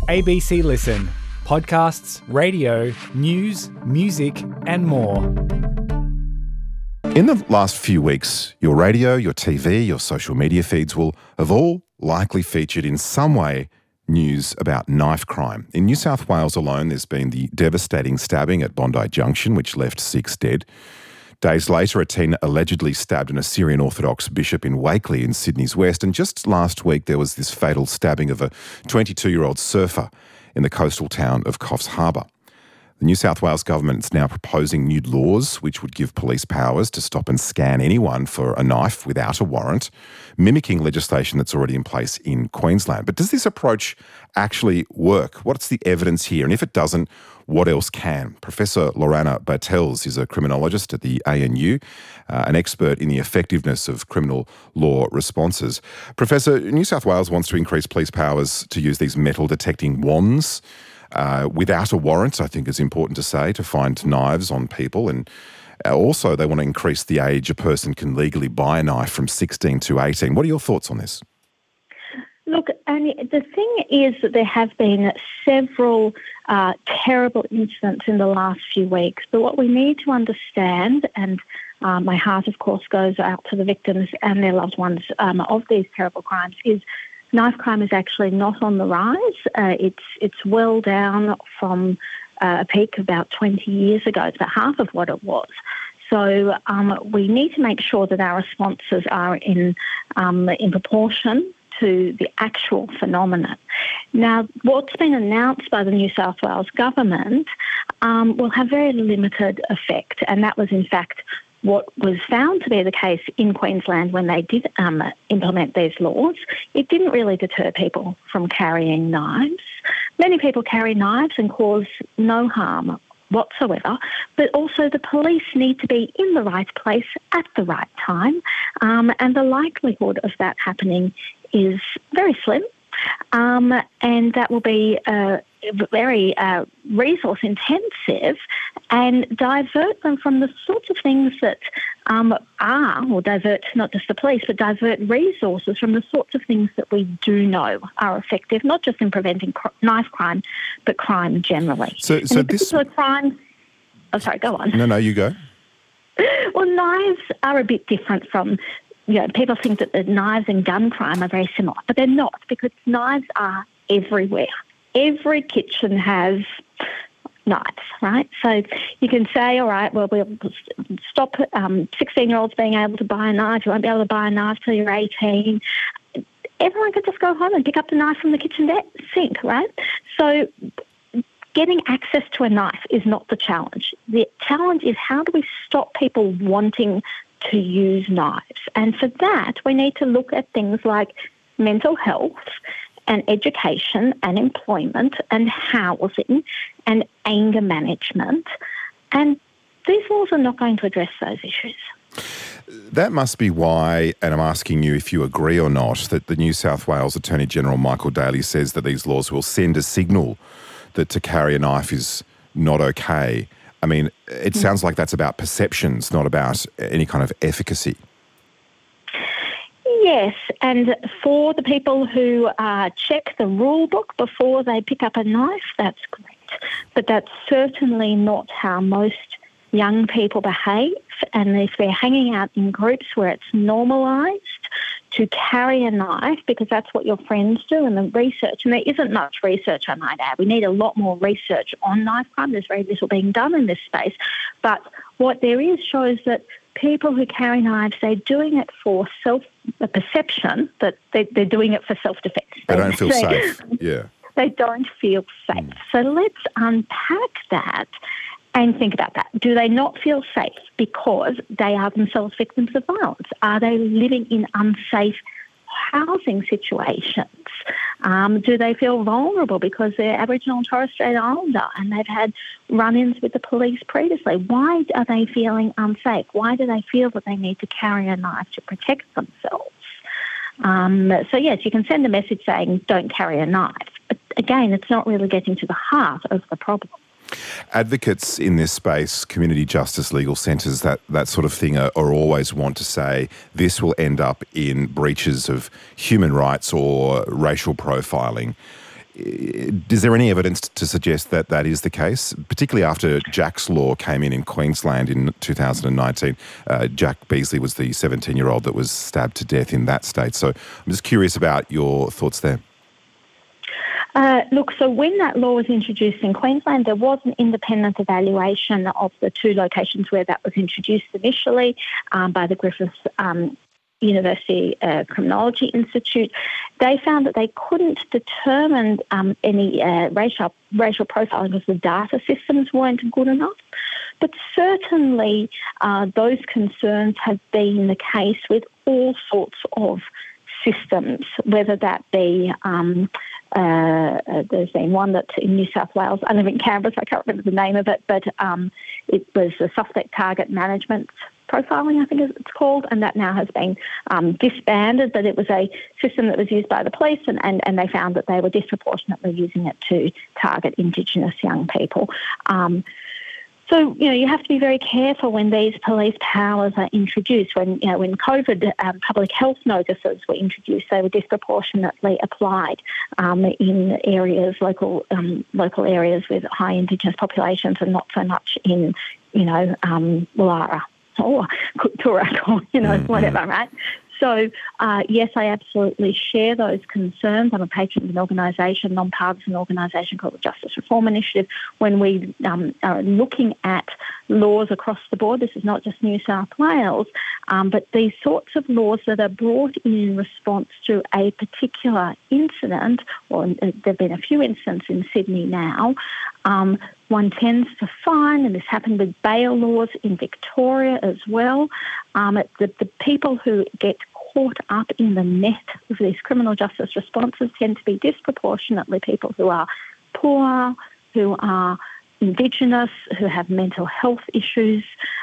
ABC Listen. Podcasts, radio, news, music and more. In the last few weeks, your radio, your TV, your social media feeds will have all likely featured in some way news about knife crime. In New South Wales alone, there's been the devastating stabbing at Bondi Junction, which left 6 dead. Days later, a teen allegedly stabbed an Assyrian Orthodox bishop in Wakeley in Sydney's west. And just last week, there was this fatal stabbing of a 22-year-old surfer in the coastal town of Coffs Harbour. The New South Wales government is now proposing new laws which would give police powers to stop and scan anyone for a knife without a warrant, mimicking legislation that's already in place in Queensland. But does this approach actually work? What's the evidence here? And if it doesn't, what else can? Professor Lorana Bartels is a criminologist at the ANU, an expert in the effectiveness of criminal law responses. Professor, New South Wales wants to increase police powers to use these metal detecting wands without a warrant, I think is important to say, to find knives on people. And also they want to increase the age a person can legally buy a knife from 16 to 18. What are your thoughts on this? Look, Annie, the thing is that there have been several terrible incidents in the last few weeks. But what we need to understand, and my heart, of course, goes out to the victims and their loved ones of these terrible crimes, is knife crime is actually not on the rise. It's well down from a peak about 20 years ago. It's about half of what it was. So we need to make sure that our responses are in proportion to the actual phenomenon. Now, what's been announced by the New South Wales government will have very limited effect, and that was in fact what was found to be the case in Queensland when they did implement these laws. It didn't really deter people from carrying knives. Many people carry knives and cause no harm whatsoever, but also the police need to be in the right place at the right time, and the likelihood of that happening is very slim, and that will be very resource intensive and divert them from the sorts of things that or divert not just the police, but divert resources from the sorts of things that we do know are effective, not just in preventing knife crime, but crime generally. So this crime. Oh, sorry, go on. No, you go. Well, knives are a bit different from. People think that the knives and gun crime are very similar, but they're not, because knives are everywhere. Every kitchen has knives, right? So you can say, all right, well, we'll stop 16-year-olds being able to buy a knife. You won't be able to buy a knife till you're 18. Everyone could just go home and pick up the knife from the kitchen sink, right? So getting access to a knife is not the challenge. The challenge is, how do we stop people wanting to use knives? And for that, we need to look at things like mental health and education and employment and housing and anger management. And these laws are not going to address those issues. That must be why, and I'm asking you if you agree or not, that the New South Wales Attorney General Michael Daly says that these laws will send a signal that to carry a knife is not okay. I mean, it sounds like that's about perceptions, not about any kind of efficacy. Yes, and for the people who check the rule book before they pick up a knife, that's great. But that's certainly not how most young people behave. And if they're hanging out in groups where it's normalised to carry a knife, because that's what your friends do, and the research, and there isn't much research, I might add. We need a lot more research on knife crime. There's very little being done in this space. But what there is shows that people who carry knives, they're doing it for a perception that they're doing it for self-defense. They don't feel safe, yeah. They don't feel safe. So let's unpack that and think about that. Do they not feel safe because they are themselves victims of violence? Are they living in unsafe housing situations? Do they feel vulnerable because they're Aboriginal and Torres Strait Islander and they've had run-ins with the police previously? Why are they feeling unsafe? Why do they feel that they need to carry a knife to protect themselves? So yes, you can send a message saying don't carry a knife. But again, it's not really getting to the heart of the problem. Advocates in this space, community justice, legal centres, that sort of thing are always want to say this will end up in breaches of human rights or racial profiling. Is there any evidence to suggest that that is the case, particularly after Jack's Law came in Queensland in 2019? Jack Beasley was the 17-year-old that was stabbed to death in that state. So I'm just curious about your thoughts there. Look, so when that law was introduced in Queensland, there was an independent evaluation of the two locations where that was introduced initially by the Griffith University Criminology Institute. They found that they couldn't determine any racial profiling because the data systems weren't good enough. But certainly those concerns have been the case with all sorts of systems, whether that be there's been one that in New South Wales, I live in Canberra, so I can't remember the name of it, but it was the suspect target management profiling, I think it's called, and that now has been disbanded, but it was a system that was used by the police and they found that they were disproportionately using it to target Indigenous young people. So, you have to be very careful when these police powers are introduced. When COVID public health notices were introduced, they were disproportionately applied in areas, local areas with high Indigenous populations, and not so much in, Woollahra or Toorak or, whatever, right? So, yes, I absolutely share those concerns. I'm a patron of an organisation, non-partisan organisation called the Justice Reform Initiative. When we are looking at laws across the board, this is not just New South Wales, but these sorts of laws that are brought in response to a particular incident, or there have been a few incidents in Sydney now, one tends to find, and this happened with bail laws in Victoria as well, the people who get caught up in the net of these criminal justice responses tend to be disproportionately people who are poor, who are Indigenous, who have mental health issues,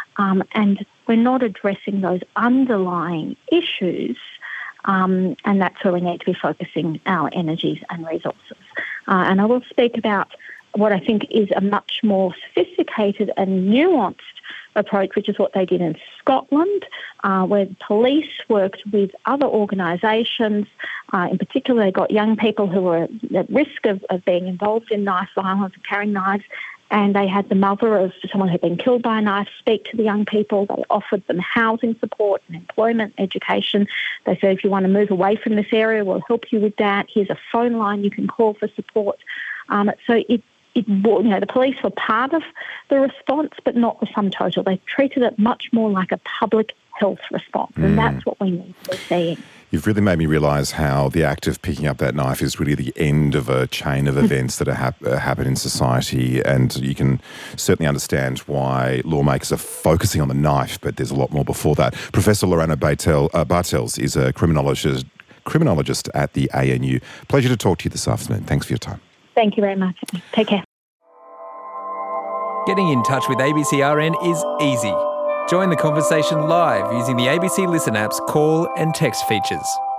and we're not addressing those underlying issues, and that's where we need to be focusing our energies and resources. And I will speak about what I think is a much more sophisticated and nuanced approach, which is what they did in Scotland, where the police worked with other organisations. In particular, they got young people who were at risk of being involved in knife violence and carrying knives, and they had the mother of someone who had been killed by a knife speak to the young people. They offered them housing support and employment, education. They said, if you want to move away from this area, we'll help you with that. Here's a phone line you can call for support. So the police were part of the response, but not the sum total. They treated it much more like a public health response, and that's what we need to be seeing. You've really made me realise how the act of picking up that knife is really the end of a chain of events that happen in society, and you can certainly understand why lawmakers are focusing on the knife, but there's a lot more before that. Professor Lorana Bartels is a criminologist at the ANU. Pleasure to talk to you this afternoon. Thanks for your time. Thank you very much. Take care. Getting in touch with ABCRN is easy. Join the conversation live using the ABC Listen app's call and text features.